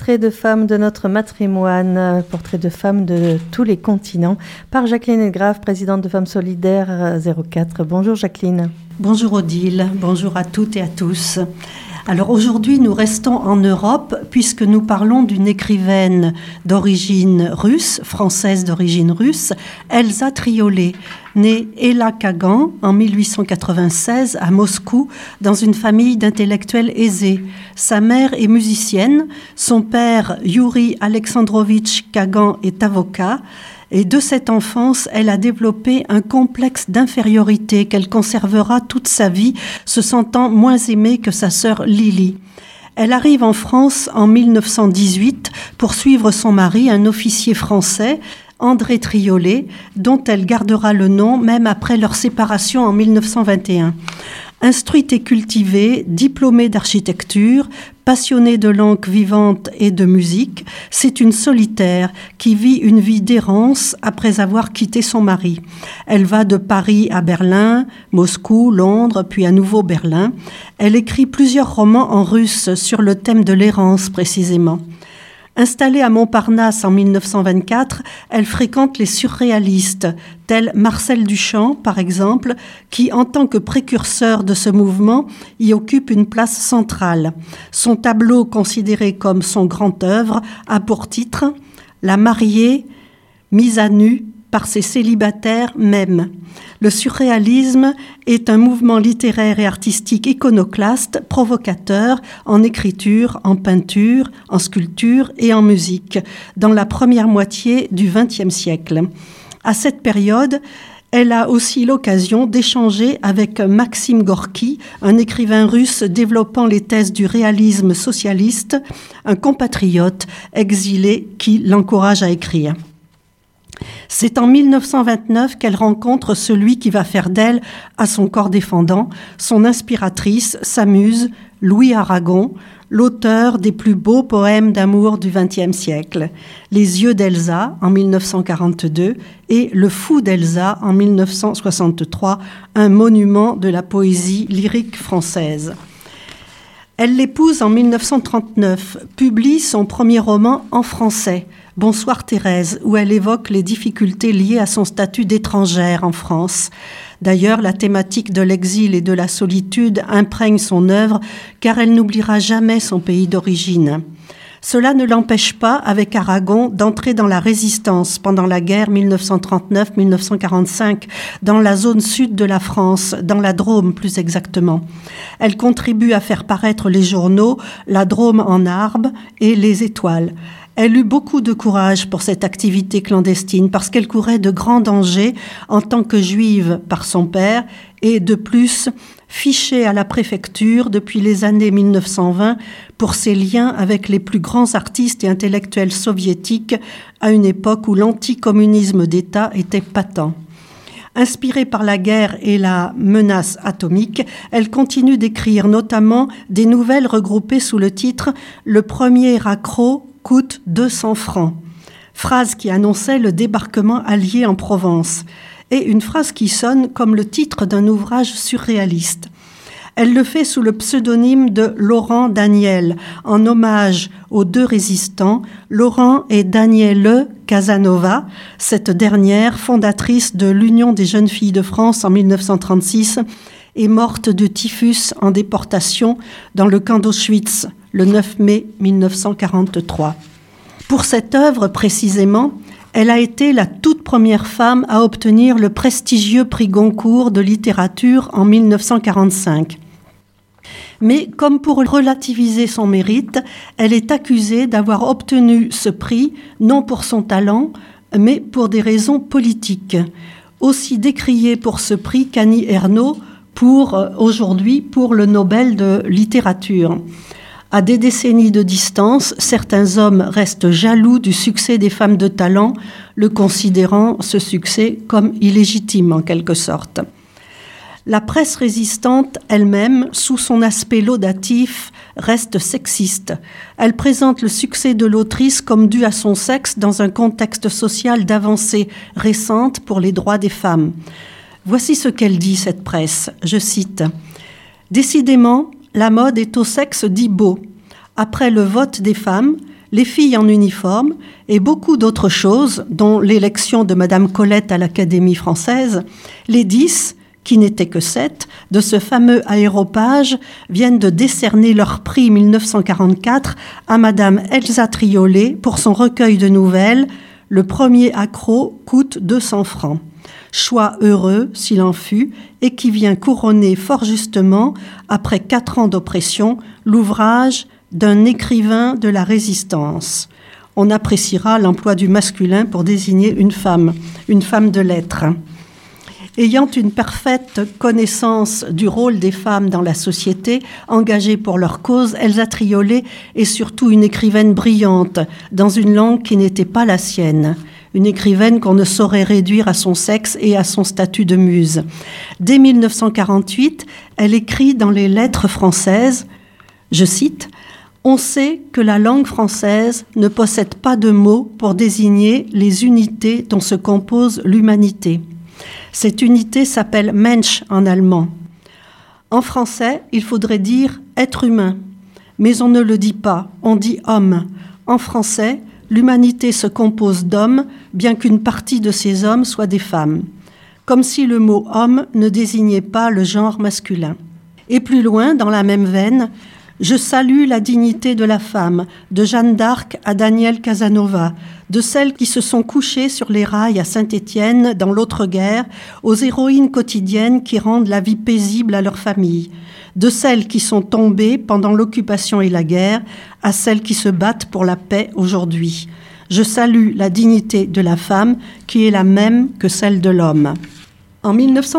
portrait de femmes de notre matrimoine, portrait de femmes de tous les continents, par Jacqueline Elgrave, présidente de Femmes Solidaires 04. Bonjour Jacqueline. Bonjour Odile, bonjour à toutes et à tous. Alors aujourd'hui, nous restons en Europe puisque nous parlons d'une écrivaine d'origine russe, française d'origine russe, Elsa Triolet, née Ella Kagan en 1896 à Moscou dans une famille d'intellectuels aisés. Sa mère est musicienne, son père Yuri Alexandrovitch Kagan est avocat. Et de cette enfance, elle a développé un complexe d'infériorité qu'elle conservera toute sa vie, se sentant moins aimée que sa sœur Lily. Elle arrive en France en 1918 pour suivre son mari, un officier français, André Triolet, dont elle gardera le nom même après leur séparation en 1921. Instruite et cultivée, diplômée d'architecture, passionnée de langue vivante et de musique, c'est une solitaire qui vit une vie d'errance après avoir quitté son mari. Elle va de Paris à Berlin, Moscou, Londres, puis à nouveau Berlin. Elle écrit plusieurs romans en russe sur le thème de l'errance précisément. Installée à Montparnasse en 1924, elle fréquente les surréalistes, tels Marcel Duchamp, par exemple, qui, en tant que précurseur de ce mouvement, y occupe une place centrale. Son tableau, considéré comme son grand œuvre, a pour titre « La mariée mise à nu par ses célibataires même ». Le surréalisme est un mouvement littéraire et artistique iconoclaste, provocateur, en écriture, en peinture, en sculpture et en musique, dans la première moitié du XXe siècle. À cette période, elle a aussi l'occasion d'échanger avec Maxime Gorky, un écrivain russe développant les thèses du réalisme socialiste, un compatriote exilé qui l'encourage à écrire. C'est en 1929 qu'elle rencontre celui qui va faire d'elle, à son corps défendant, son inspiratrice, sa muse, Louis Aragon, l'auteur des plus beaux poèmes d'amour du XXe siècle, Les yeux d'Elsa en 1942 et Le fou d'Elsa en 1963, un monument de la poésie lyrique française. Elle l'épouse en 1939, publie son premier roman en français, Bonsoir Thérèse, où elle évoque les difficultés liées à son statut d'étrangère en France. D'ailleurs, la thématique de l'exil et de la solitude imprègne son œuvre, car elle n'oubliera jamais son pays d'origine. Cela ne l'empêche pas, avec Aragon, d'entrer dans la résistance pendant la guerre 1939-1945, dans la zone sud de la France, dans la Drôme plus exactement. Elle contribue à faire paraître les journaux La Drôme en arbre et Les Étoiles. Elle eut beaucoup de courage pour cette activité clandestine parce qu'elle courait de grands dangers en tant que juive par son père et de plus fichée à la préfecture depuis les années 1920 pour ses liens avec les plus grands artistes et intellectuels soviétiques à une époque où l'anticommunisme d'État était patent. Inspirée par la guerre et la menace atomique, elle continue d'écrire notamment des nouvelles regroupées sous le titre « Le premier accro coûte 200 francs », phrase qui annonçait le débarquement allié en Provence, et une phrase qui sonne comme le titre d'un ouvrage surréaliste. Elle le fait sous le pseudonyme de Laurent Daniel, en hommage aux deux résistants, Laurent et Daniele Casanova, cette dernière, fondatrice de l'Union des jeunes filles de France en 1936, est morte de typhus en déportation dans le camp d'Auschwitz le 9 mai 1943. Pour cette œuvre précisément, elle a été la toute première femme à obtenir le prestigieux prix Goncourt de littérature en 1945. Mais comme pour relativiser son mérite, elle est accusée d'avoir obtenu ce prix non pour son talent, mais pour des raisons politiques. Aussi décriée pour ce prix qu'Annie Ernaux aujourd'hui pour le Nobel de littérature. À des décennies de distance, certains hommes restent jaloux du succès des femmes de talent, le considérant, ce succès, comme illégitime en quelque sorte. La presse résistante elle-même, sous son aspect laudatif, reste sexiste. Elle présente le succès de l'autrice comme dû à son sexe dans un contexte social d'avancée récente pour les droits des femmes. Voici ce qu'elle dit, cette presse, je cite « Décidément, la mode est au sexe dit beau. Après le vote des femmes, Les filles en uniforme et beaucoup d'autres choses, dont l'élection de Madame Colette à l'Académie française, les 10, qui n'étaient que 7, de ce fameux aéropage viennent de décerner leur prix 1944 à Madame Elsa Triolet pour son recueil de nouvelles « Le premier accro coûte 200 francs ». Choix heureux, s'il en fut, et qui vient couronner fort justement, après 4 ans d'oppression, l'ouvrage d'un écrivain de la Résistance. On appréciera l'emploi du masculin pour désigner une femme de lettres. Ayant une parfaite connaissance du rôle des femmes dans la société, engagées pour leur cause, Elsa Triolet est surtout une écrivaine brillante, dans une langue qui n'était pas la sienne. Une écrivaine qu'on ne saurait réduire à son sexe et à son statut de muse. Dès 1948, elle écrit dans les Lettres françaises, je cite, « On sait que la langue française ne possède pas de mots pour désigner les unités dont se compose l'humanité. Cette unité s'appelle Mensch en allemand. En français, il faudrait dire être humain, mais on ne le dit pas, on dit homme. En français, l'humanité se compose d'hommes, bien qu'une partie de ces hommes soient des femmes. Comme si le mot homme ne désignait pas le genre masculin. Et plus loin, dans la même veine, je salue la dignité de la femme, de Jeanne d'Arc à Daniel Casanova, de celles qui se sont couchées sur les rails à Saint-Étienne dans l'autre guerre, aux héroïnes quotidiennes qui rendent la vie paisible à leur famille, de celles qui sont tombées pendant l'occupation et la guerre, à celles qui se battent pour la paix aujourd'hui. Je salue la dignité de la femme qui est la même que celle de l'homme. En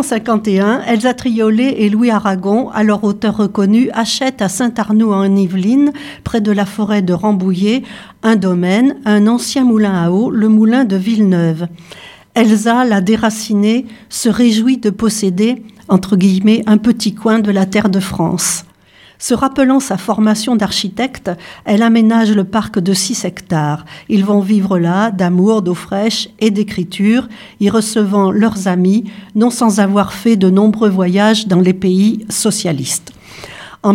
1951, Elsa Triolet et Louis Aragon, alors auteurs reconnus, achètent à Saint-Arnoux en Yvelines, près de la forêt de Rambouillet, un domaine, un ancien moulin à eau, le moulin de Villeneuve. Elsa, la déracinée, se réjouit de posséder, entre guillemets, un petit coin de la terre de France. Se rappelant sa formation d'architecte, elle aménage le parc de 6 hectares. Ils vont vivre là d'amour, d'eau fraîche et d'écriture, y recevant leurs amis, non sans avoir fait de nombreux voyages dans les pays socialistes. En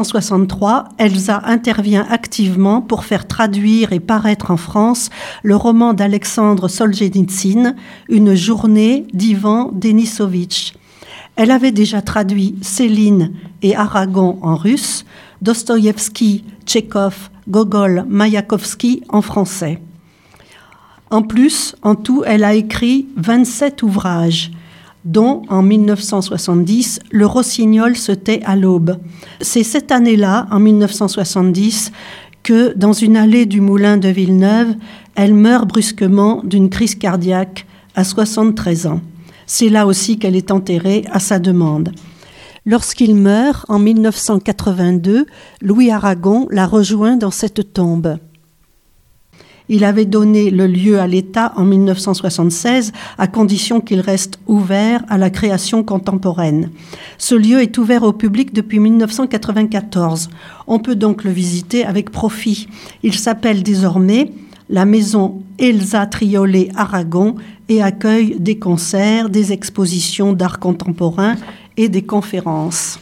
1963, Elsa intervient activement pour faire traduire et paraître en France le roman d'Alexandre Solzhenitsyn, Une journée d'Ivan Denisovitch. Elle avait déjà traduit Céline et Aragon en russe, Dostoïevski, Tchekhov, Gogol, Maïakovski en français. En plus, en tout, elle a écrit 27 ouvrages, dont, en 1970, Le Rossignol se tait à l'aube. C'est cette année-là, en 1970, que, dans une allée du moulin de Villeneuve, elle meurt brusquement d'une crise cardiaque à 73 ans. C'est là aussi qu'elle est enterrée à sa demande. Lorsqu'il meurt, en 1982, Louis Aragon la rejoint dans cette tombe. Il avait donné le lieu à l'État en 1976, à condition qu'il reste ouvert à la création contemporaine. Ce lieu est ouvert au public depuis 1994. On peut donc le visiter avec profit. Il s'appelle désormais la maison Elsa Triolet Aragon et accueille des concerts, des expositions d'art contemporain et des conférences.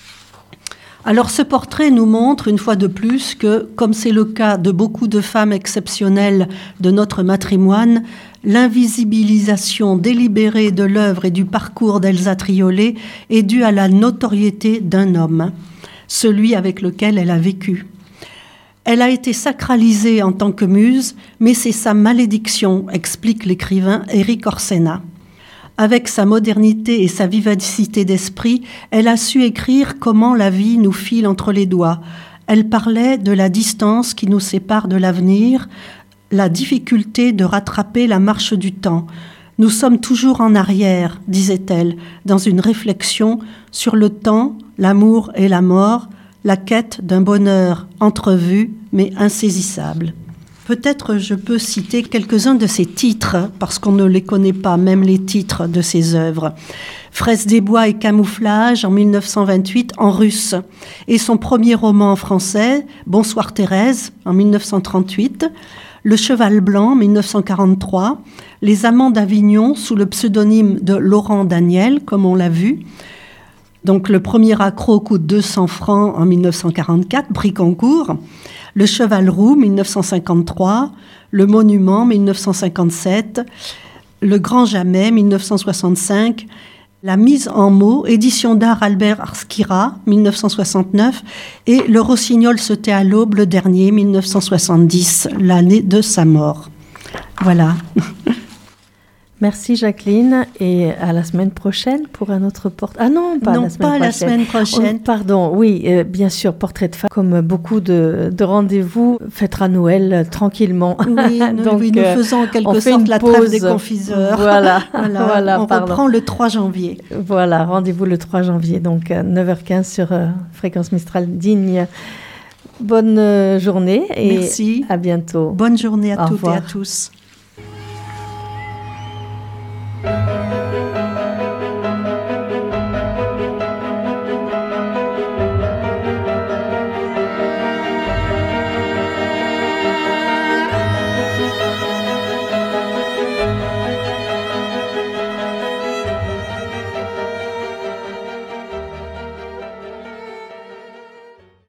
Alors ce portrait nous montre une fois de plus que, comme c'est le cas de beaucoup de femmes exceptionnelles de notre matrimoine, l'invisibilisation délibérée de l'œuvre et du parcours d'Elsa Triolet est due à la notoriété d'un homme, celui avec lequel elle a vécu. Elle a été sacralisée en tant que muse, mais c'est sa malédiction, explique l'écrivain Éric Orsena. Avec sa modernité et sa vivacité d'esprit, elle a su écrire comment la vie nous file entre les doigts. Elle parlait de la distance qui nous sépare de l'avenir, la difficulté de rattraper la marche du temps. Nous sommes toujours en arrière, disait-elle, dans une réflexion sur le temps, l'amour et la mort, la quête d'un bonheur entrevu mais insaisissable. Peut-être je peux citer quelques-uns de ses titres, parce qu'on ne les connaît pas, même les titres de ses œuvres. Fraises des bois et camouflage en 1928 en russe. Et son premier roman en français, Bonsoir Thérèse en 1938. Le Cheval blanc 1943. Les Amants d'Avignon sous le pseudonyme de Laurent Daniel, comme on l'a vu. Donc le premier accro coûte 200 francs en 1944, Bricancourt. Le Cheval Roux, 1953. Le Monument, 1957. Le Grand Jamais, 1965. La Mise en mots, édition d'art Albert Arskira, 1969. Et Le Rossignol se tait à l'aube, le dernier, 1970, l'année de sa mort. Voilà. Merci Jacqueline et à la semaine prochaine pour un autre portrait. Ah non, pas la semaine prochaine. Pardon, oui, bien sûr, portrait de femme. Comme beaucoup de rendez-vous, fêtera Noël tranquillement. Oui, nous faisons en quelque sorte la trêve des confiseurs. Voilà, on reprend le 3 janvier. Voilà, rendez-vous le 3 janvier, donc 9h15 sur Fréquence Mistral Digne. Bonne journée et merci. À bientôt. Bonne journée à toutes et à tous.